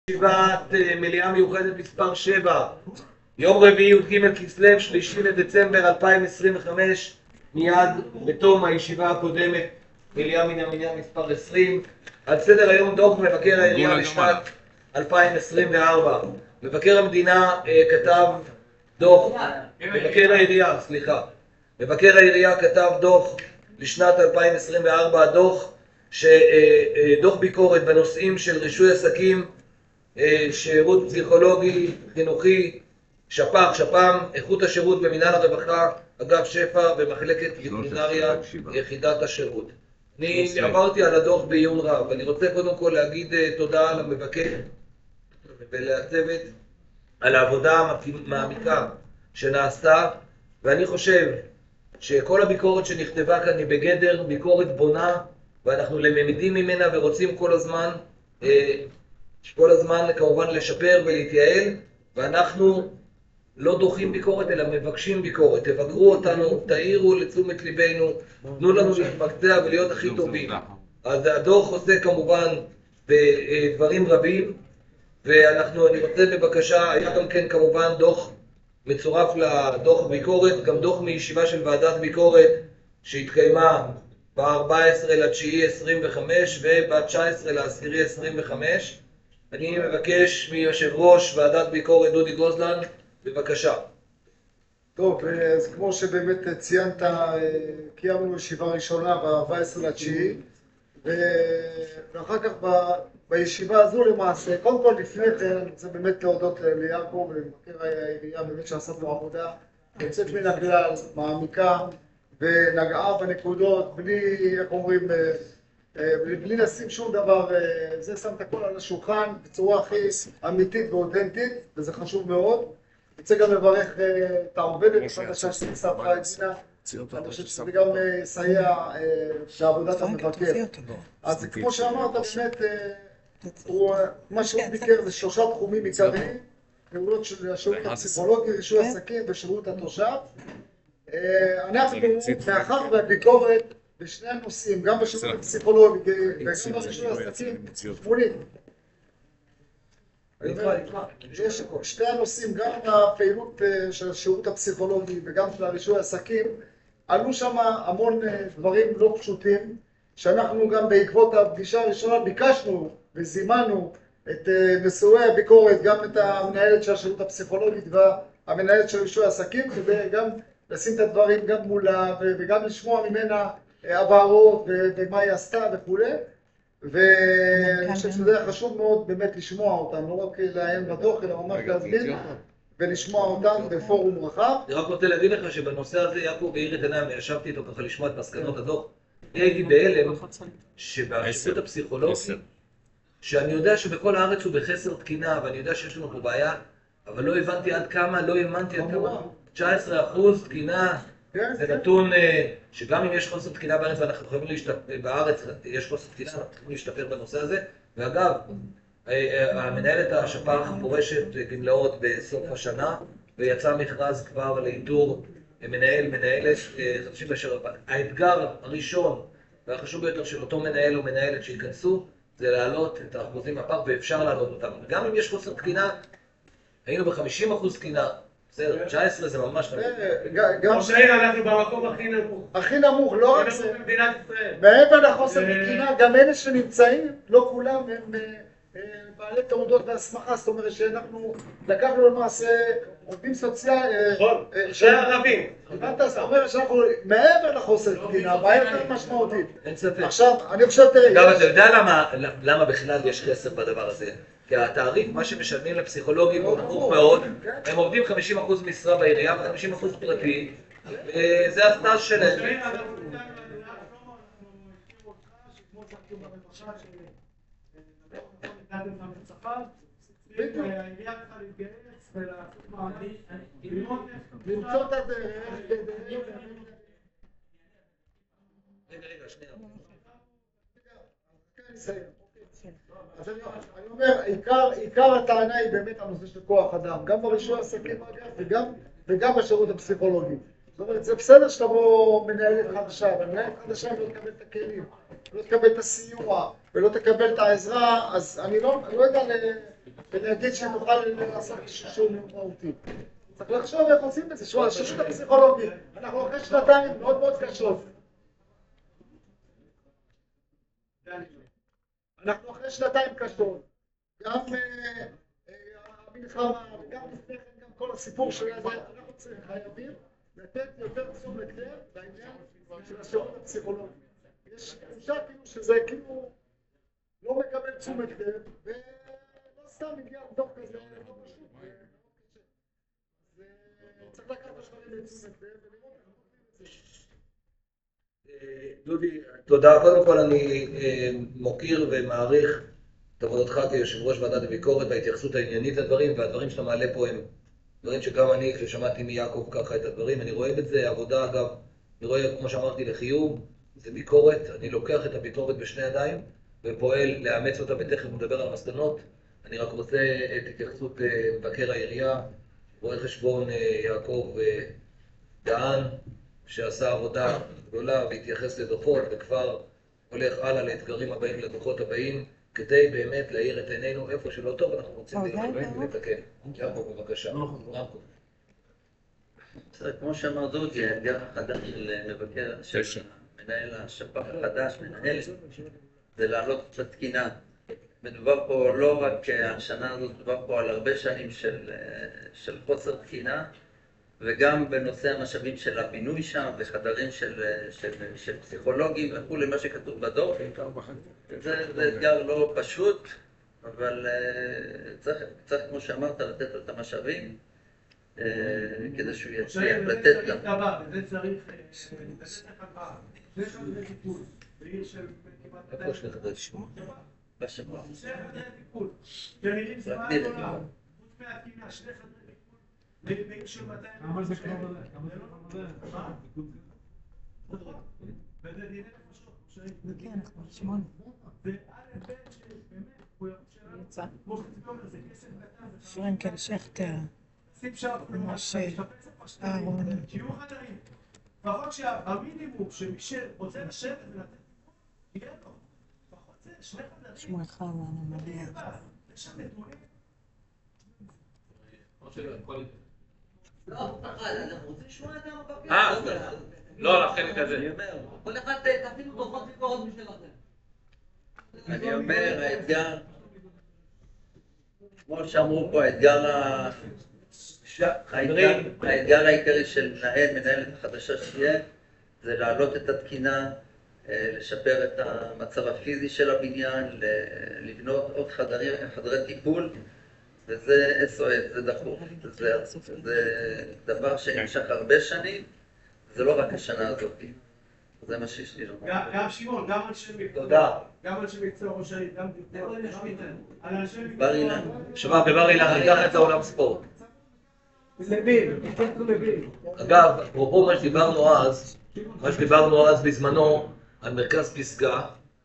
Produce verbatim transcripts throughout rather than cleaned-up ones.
ישיבת מליאה מיוחדת מספר שבע, יום רביעי י"ג כסלו, שלישי לדצמבר אלפיים עשרים וחמש, מיד בתום הישיבה הקודמת, מליאה מן המניין מספר עשרים. על סדר היום דוח מבקר העירייה לשנת אלפיים עשרים וארבע. מבקר המדינה אה, כתב דוח, מבקר העירייה, סליחה, מבקר העירייה כתב דוח לשנת אלפיים עשרים וארבע, דוח, ש, אה, אה, דוח ביקורת בנושאים של רישוי עסקים, שירות פסיכולוגי, חינוכי, שפ"ח, שפ"ם, איכות השירות במינהל הרווחה, אגף שפ"ע ומחלקת וטרינריה, יחידת השירות. אני עברתי על הדוח בעיון רב, ואני רוצה קודם כל להגיד תודה למבקר ולצוות על העבודה המעמיקה שנעשתה, ואני חושב שכל הביקורת שנכתבה כאן היא בגדר ביקורת בונה, ואנחנו למדים ממנה ורוצים כל הזמן כל הזמן כמובן לשפר ולהתייעל, ואנחנו לא דוחים ביקורת אלא מבקשים ביקורת. תבקרו אותנו, תאירו לתשומת ליבנו, תנו לנו להתמקצע ולהיות הכי טובים. אז הדוח עושה כמובן בדברים רבים, ואנחנו, אני רוצה בבקשה, היה גם כן כמובן דוח מצורף לדוח ביקורת, גם דוח מישיבה של ועדת ביקורת שהתקיימה ב-ארבעה עשר לתשיעי עשרים וחמש וב-תשע עשרה לעשירי עשרים וחמש. אני מבקש מיושב ראש ועדת ביקורת דודי גוזלן, בבקשה. טוב, אז כמו שבאמת ציינת, קיימנו ישיבה ראשונה ב-ארבעה עשר לתשיעי, ואחר כך ב... בישיבה הזו למעשה, קודם כל לפני כן, אני רוצה באמת להודות ליעקב ולמבקר העירייה, באמת שעשה פה עבודה יוצאת מן הכלל, מעמיקה, ונגעה בנקודות, בלי, איך אומרים, בלי לשים שום דבר. זה שם את הכל על השולחן בצורה הכי אמיתית ואותנטית, וזה חשוב מאוד. אני רוצה גם לברך את העובדת החדשה שצטרפה את דינה. אני חושב שזה גם יסייע בעבודת המבקר. אז כמו שאמרת, באמת, מה שהוא ביקר זה שלושה תחומים עיקריים: פעולות של השירות הפסיכולוגי, רישוי עסקים ושירות התושב. אנחנו, מאחר והביקורת בשני הנושאים, גם בשירות הפסיכולוגי וגם ברישוי עסקים, שמונים. יש שתי הנושאים, גם הפעילות של השירות הפסיכולוגי וגם של הרישוי עסקים, עלו שם המון דברים לא פשוטים, שאנחנו גם בעקבות הפגישה הראשונה ביקשנו וזימנו את נשואי הביקורת, גם את המנהלת של השירות הפסיכולוגית והמנהלת של רישוי עסקים, כדי גם לשים את הדברים גם מולה וגם לשמוע ממנה הבהרות ומה היא עשתה וכו'. ואני חושב שזה היה חשוב מאוד באמת לשמוע אותם, לא רק לעיין בדוח, אלא ממש להזמין ולשמוע אותם בפורום רחב. אני רק רוצה להגיד לך שבנושא הזה יעקב העיר את עיניים, ישבתי איתו ככה לשמוע את מסקנות הדוח. אני הייתי בהלם שבשירות הפסיכולוגי, שאני יודע שבכל הארץ הוא בחסר תקינה, ואני יודע שיש לנו פה בעיה, אבל לא הבנתי עד כמה, לא האמנתי עד כמה. תשע עשרה אחוז תקינה, זה נתון שגם אם יש חוסר תקינה בארץ, ואנחנו יכולים להשתפר, בארץ יש חוסר תקינה, אנחנו יכולים להשתפר בנושא הזה. ואגב, המנהלת השפ"ח פורשת גמלאות בסוף השנה, ויצא מכרז כבר לאיתור מנהל, מנהלת חדשים בשרפ. האתגר הראשון והחשוב ביותר של אותו מנהל או מנהלת שייכנסו, זה להעלות את האחוזים הפער, ואפשר להעלות אותם. גם אם יש חוסר תקינה, היינו ב-חמישים אחוז תקינה. בסדר, תשע עשרה זה ממש נמוך. כמו שהיינו, אנחנו במקום הכי נמוך. הכי נמוך, לא רק זה. במדינת ישראל. מעבר לחוסר תקינה, גם אלה שנמצאים, לא כולם הם בעלי תעודות והסמכה, זאת אומרת שאנחנו לקחנו למעשה עובדים סוציאליים. נכון, זה ערבים. זאת אומרת שאנחנו מעבר לחוסר תקינה, בעיה יותר משמעותית. אין ספק. עכשיו, אני חושב, תראה... אגב, אתה יודע למה בכלל יש חסר בדבר הזה? כי התעריף, מה שמשלמים לפסיכולוגים הוא נמוך מאוד, הם עובדים חמישים אחוז משרה בעירייה ו-חמישים אחוז פרטי, וזה הסטאז' שלהם. העירייה צריכה להתגייס ולעשות מעמיד, למצוא את הדרך כדי... רגע, רגע, שנייה. אז אני אומר, עיקר הטענה היא באמת הנושא של כוח אדם, גם ברישוי עסקים וגם וגם בשירות הפסיכולוגי. זאת אומרת, זה בסדר שתבוא מנהלת חדשה, אבל מנהלת חדשה לא תקבל את הכלים, לא תקבל את הסיוע ולא תקבל את העזרה, אז אני לא יודע ונגיד שנוכל לעשות איזשהו מהותי. צריך לחשוב איך עושים את זה, שהוא השישות הפסיכולוגית. אנחנו אחרי שנתיים מאוד מאוד קשות. אנחנו אחרי שנתיים קשות. גם המלחמה וגם לפני כן, גם כל הסיפור של זה, אנחנו צריכים חייבים לתת יותר תשומת לב לעניין של השירות הפסיכולוגי. יש תחושה כאילו שזה כאילו לא מקבל תשומת לב, ולא סתם מגיע דוח כזה, לא פשוט. צריך לקחת דברים לתשומת לב ולראות איך נותנים את זה. דודי, תודה. קודם כל אני מוקיר ומעריך את עבודתך כיושב ראש ועדת הביקורת וההתייחסות העניינית לדברים, והדברים שאתה מעלה פה הם דברים שגם אני, כששמעתי מיעקב ככה את הדברים, אני רואה את זה, עבודה אגב, אני רואה כמו שאמרתי לחיוב, זה ביקורת, אני לוקח את הביקורת בשני ידיים ופועל לאמץ אותה, ותכף נדבר על המסקנות. אני רק רוצה את התייחסות מבקר העירייה, רואה חשבון יעקב דהן, שעשה עבודה גדולה והתייחס לדוחות וכבר הולך הלאה לאתגרים הבאים, לדוחות הבאים, כדי באמת להאיר את עינינו איפה שלא טוב, אנחנו רוצים לתקן. יעקב, בבקשה. כמו שאמר דודי, האתגר החדש של מבקר, של מנהל השפ"ח החדש, מנהל, זה להעלות את התקינה. מדובר פה לא רק השנה הזאת, מדובר פה על הרבה שנים של, של חוסר תקינה, וגם בנושא המשאבים של הבינוי שם, וחדרים של, של, של פסיכולוגים וכו', למה שכתוב בדוח. זה, זה אתגר לא פשוט, אבל צריך, צריך, כמו שאמרת, לתת את המשאבים, כדי שהוא יצליח לתת גם. וזה צריך לתת לך זה חדרי טיפול, בעיר של כמעט... איפה יש לחדרי טיפול? בשפ"ח. שני חדרי טיפול, שנראים זמן גדולה, חוץ מהתקינה, שני חדרי טיפול, בעיר של מאתיים... כמה זה כבר עולה? כמה זה כבר עולה? מה? נכון, וזה דיני נפשות. כן, אנחנו שמונה. זה א' ב' שבאמת, הוא שלנו, יצא. כמו שתקום לזה כסף קטן, פרנקל שכטר, שים שם, משה, אהרון. שיהיו חדרים. לפחות שהמינימום שמי שרוצה לשבת ולתת, יהיה לו. לפחות זה, שני חדרים. שמואל חרמן, אני מניח. יש שם נתונים. לא, אנחנו רוצים לשמוע את המבקר. אה, לא, לחלק הזה. אני אומר, כל אחד תכינו דוחות ביקורת משלכם. אני אומר, האתגר, כמו שאמרו פה, האתגר ה... האתגר, האתגר העיקרי של מנהל, מנהלת החדשה שתהיה, זה להעלות את התקינה, לשפר את המצב הפיזי של הבניין, לבנות עוד חדרים, חדרי טיפול, וזה אס או אס, זה דחוף. זה, זה דבר שנמשך הרבה שנים, זה לא רק השנה הזאת. זה מה שיש לי לומר. גם שמעון, גם אנשי מקצוע. תודה. גם אנשי מקצוע ראש העיר, גם דיבור. על אנשי מקצוע. בר אילן. שמע, בבר אילן, אני אקח את העולם ספורט. לוין, תתנו לוין. אגב, אפרופו מה שדיברנו אז, מה שדיברנו אז בזמנו על מרכז פסגה,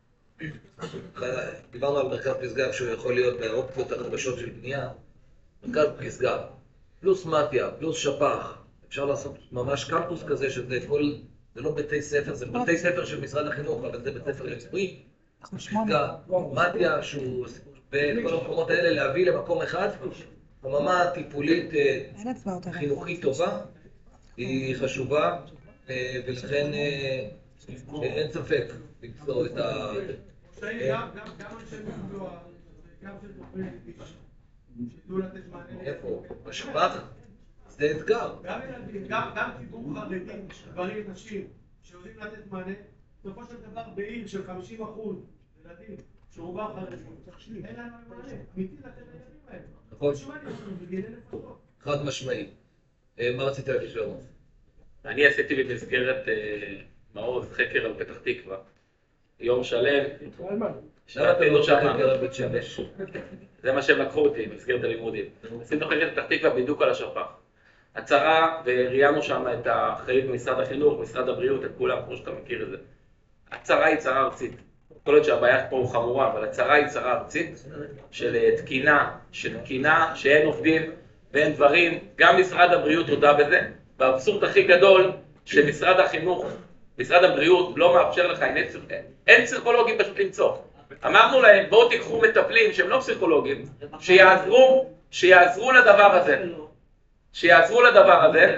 דיברנו על מרכז פסגה שהוא יכול להיות באופציות החדשות של בנייה, מרכז פסגה, פלוס מתיה, פלוס שפ"ח, אפשר לעשות ממש קמפוס כזה שזה כל, זה לא בתי ספר, זה בתי ספר של משרד החינוך, אבל זה בית ספר לציבורי, פסגה, מתיה, שהוא בכל המקומות האלה להביא למקום אחד, חממה טיפולית חינוכית טובה, היא חשובה, ולכן אין ספק למצוא את ה... גם אנשי מקצוע, גם של דוברי יידיש, שידעו לתת מענה. איפה? בשפ"ח? זה אתגר. גם ילדים, גם ציבור חרדי, גברים, נשים, שיודעים לתת מענה. בסופו של דבר בעיר של חמישים אחוז ילדים, שרובם חרדים, אין לנו מענה. אמיתי לתת לילדים האלה. נכון. בגילי לפחות. חד משמעי. מה רצית לשאול? אני עשיתי במסגרת מעוז חקר על פתח תקווה. יום שלם. למה אתה לא חקר על בית שמש? זה מה שהם לקחו אותי במסגרת הלימודים. עשינו חקר פתח תקווה בדיוק על השפ"ח. הצהרה, וראיינו שם את האחריות במשרד החינוך, משרד הבריאות, את כולם, כמו שאתה מכיר את זה. הצהרה היא צהרה ארצית. יכול להיות שהבעיה פה הוא חמורה, אבל הצהרה היא צהרה ארצית של תקינה, של תקינה שאין עובדים ואין דברים. גם משרד הבריאות הודע בזה. והאבסורד הכי גדול שמשרד החינוך, משרד הבריאות לא מאפשר לך, אין פסיכולוגים פשוט למצוא. אמרנו להם, בואו תיקחו מטפלים שהם לא פסיכולוגים, שיעזרו, שיעזרו לדבר הזה. שיעזרו לדבר הזה,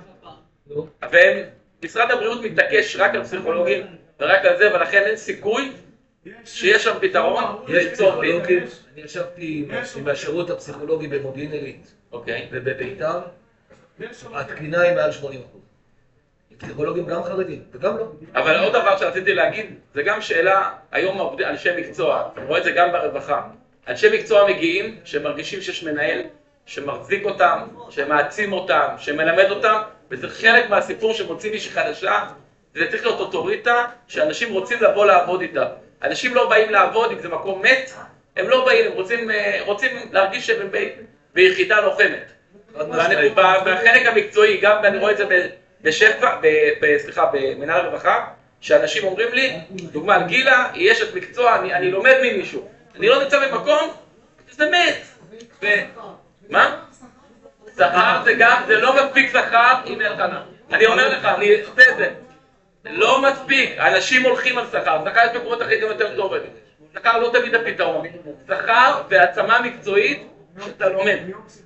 ומשרד הבריאות מתעקש רק על פסיכולוגים ורק על זה, ולכן אין סיכוי שיש שם פתרון. יש פסיכולוגים, אני ישבתי עם השירות הפסיכולוגי במודיעין עילית, אוקיי. ובביתר, התקינה היא מעל שמונים אחוז. פסיכולוגים גם חרדים, וגם לא. אבל עוד דבר שרציתי להגיד, זה גם שאלה, היום עובדי- אנשי מקצוע, אני רואה את זה גם ברווחה. אנשי מקצוע מגיעים, שמרגישים שיש מנהל, שמחזיק אותם, שמעצים אותם, שמלמד אותם, וזה חלק מהסיפור שמוציא מישהי חדשה, זה צריך להיות אוטוריטה, שאנשים רוצים לבוא לעבוד איתה. אנשים לא באים לעבוד, אם זה מקום מת, הם לא באים, הם רוצים, אה, רוצים להרגיש שהם ב- ביחידה לוחמת. ואני- בחלק המקצועי, גם אני רואה את זה ב- בשפע, ב- ב- סליחה, במנהל הרווחה, שאנשים אומרים לי, דוגמה, גילה, היא אשת מקצוע, אני, אני לומד ממישהו. אני לא נמצא במקום, זה מת. ו... מה? שכר זה גם, זה לא מספיק שכר, הנה אלחנן. אני אומר לך, אני עושה את זה. לא מספיק, אנשים הולכים על שכר, שכר יש מקומות אחרים גם יותר טוב. שכר לא תמיד הפתרון. שכר והעצמה מקצועית שאתה לומד.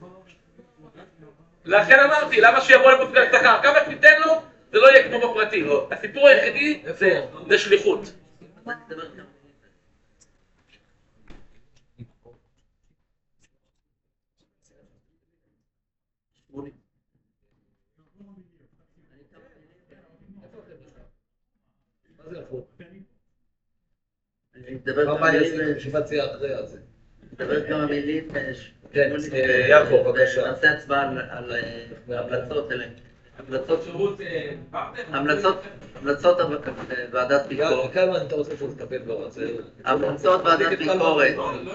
לכן אמרתי, למה שיבוא לפה בגלל שכר? כמה שניתן לו, זה לא יהיה כמו בפרטי. הסיפור היחידי זה, זה שליחות. מה זה יכול? אני מדבר מה כמה בעיה מילים, עשינו ישיבת סיעה אחרי הזה? מדבר כמה מילים, כן, אה, יעקב, בבקשה. נעשה הצבעה על- על אה, המלצות אליהם. המלצות, המלצות, המלצות ועדת ביקורת. כמה אתה רוצה שהוא יטפל בו? אז, אה, המלצות ועדת ביקורת.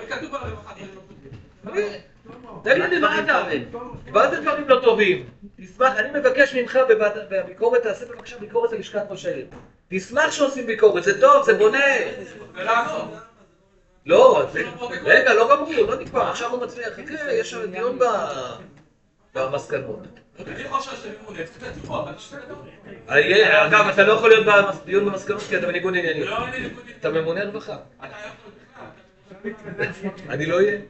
תגיד לי מה אתה? דיברת דברים לא טובים. תשמח, אני מבקש ממך בוועדת- בביקורת, תעשה בבקשה ביקורת ללשכת ראש העיר. תשמח שעושים ביקורת, זה טוב, זה בונה. לא, זה- רגע, לא גמרו, לא נקבע, עכשיו הוא מצליח. חכה, יש דיון ב- במסקנות. אני חושב שאני מונה, צריך לתת תשובות, אבל שתי דקות. אה, אגב, אתה לא יכול להיות בדיון במסקנות כי אתה בניגוד עניינים. לא, אני ניגוד אתה ממונה רווחה. אתה יכול בכלל. אני לא אהיה.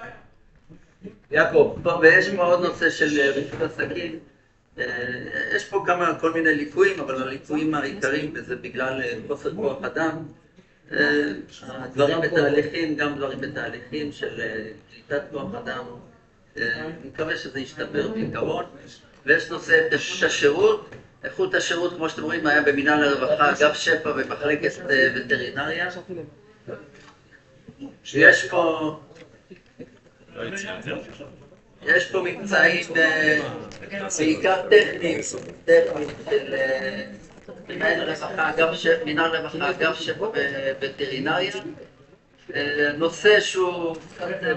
יעקב. פה, ויש פה עוד נושא של אה, רישוי עסקים. אה, יש פה כמה, כל מיני ליקויים, אבל הליקויים העיקריים, וזה בגלל אה, חוסר כוח אדם. אה, הדברים בתהליכים, גם דברים בתהליכים של אה, קליטת כוח אדם. אה, אני מקווה שזה ישתפר בעיקרון. ויש נושא איכות השירות. איכות השירות, כמו שאתם רואים, היה במינהל הרווחה, אגף שפ"ע ומחלקת אה, וטרינריה. יש פה... יש פה מבצעים אה, בעיקר טכניים, טכניים של אה, מנהל רווחה, אגף ש- מנהל רווחה, אגף שפ"ע וטרינריה. אה, נושא שהוא קצת... אה,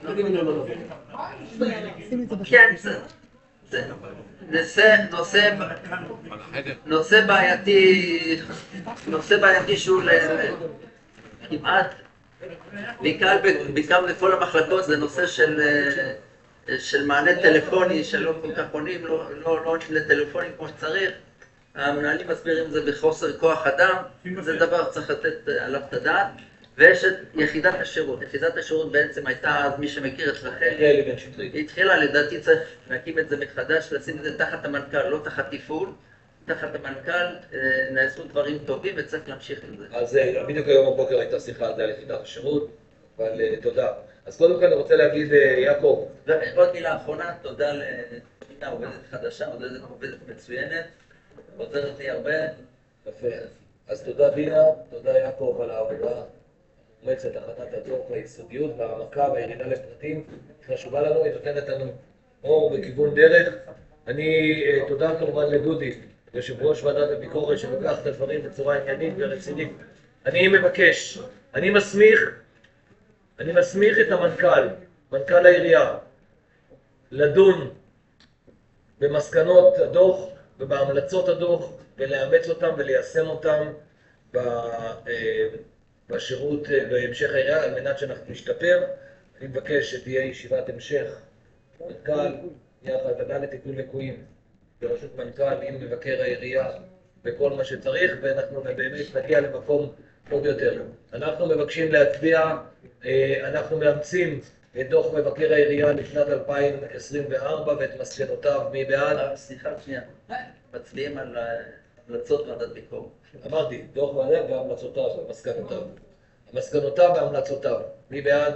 כן, זה- זה נושא, נושא, נושא בעייתי, נושא בעייתי שהוא ל- כמעט, בעיקר, בעיקר לכל המחלקות, זה נושא של, של מענה טלפוני שלא כל כך עונים, לא, לא, לא עונים לטלפונים כמו שצריך. המנהלים מסבירים זה בחוסר כוח אדם, זה דבר שצריך לתת עליו את הדעת. ויש את יחידת השירות. יחידת השירות בעצם הייתה, אז מי שמכיר את רחל, היא התחילה, לדעתי צריך להקים את זה מחדש, לשים את זה תחת המנכ"ל, לא תחת תפעול. תחת המנכ"ל אה, נעשו דברים טובים וצריך להמשיך עם זה. אז אה, בדיוק היום בבוקר הייתה שיחה על זה על יחידת השירות, אבל אה, תודה. אז קודם כל אני רוצה להגיד, אה, יעקב. ועוד מילה אחרונה, תודה למינה עובדת חדשה, עובדת עובדת מצוינת, עוזרת לי הרבה. יפה. אז תודה בינה, תודה יעקב על העבודה. מועצת הכנת הדוח והיסודיות והעמקה והירידה לפרטים חשובה לנו, היא נותנת לנו אור בכיוון דרך. אני אה, תודה כמובן לדודי, יושב ראש ועדת הביקורת שלוקח את הדברים בצורה עניינית ורצינית. אני מבקש, אני מסמיך, אני מסמיך את המנכ"ל, מנכ"ל העירייה, לדון במסקנות הדוח ובהמלצות הדוח ולאמץ אותם וליישם אותם ב, אה, בשירות, אה, בהמשך העירייה על מנת שאנחנו נשתפר. אני מבקש שתהיה ישיבת המשך, מנכ"ל, יחד, ועדה לתיקון ליקויים, בראשות מנכ"ל עם מבקר העירייה וכל מה שצריך, ואנחנו באמת נגיע למקום עוד יותר. אנחנו מבקשים להצביע, אה, אנחנו מאמצים את דוח מבקר העירייה לשנת אלפיים עשרים וארבע ואת מסקנותיו. מי בעד? אה, סליחה שנייה, מצביעים על אה, המלצות ועדת ביקורת. אמרתי, דוח ועדה והמלצותיו, מסקנותיו. מסקנותיו והמלצותיו. מי בעד?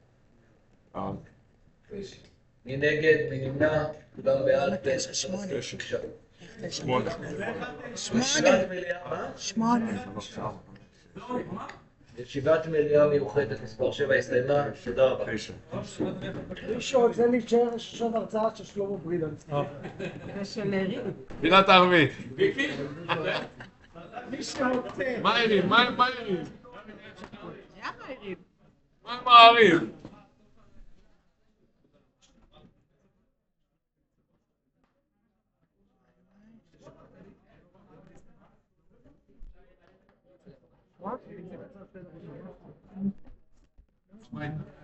מי נגד? מי נמנע? כולם בעד. תשע, שמונה. בבקשה. שמונה. ישיבת מליאה, מה? שמונה. ישיבת מליאה מיוחדת מספר שבע הסתיימה. תודה רבה. מי שרוצה להישאר יש עכשיו הרצאה של שלמה ברילה. ושל ארי. פינת הערבית. מי שרוצה. מה הערים? מה מה הערים? יאללה, ארי. מה עם הערים? What?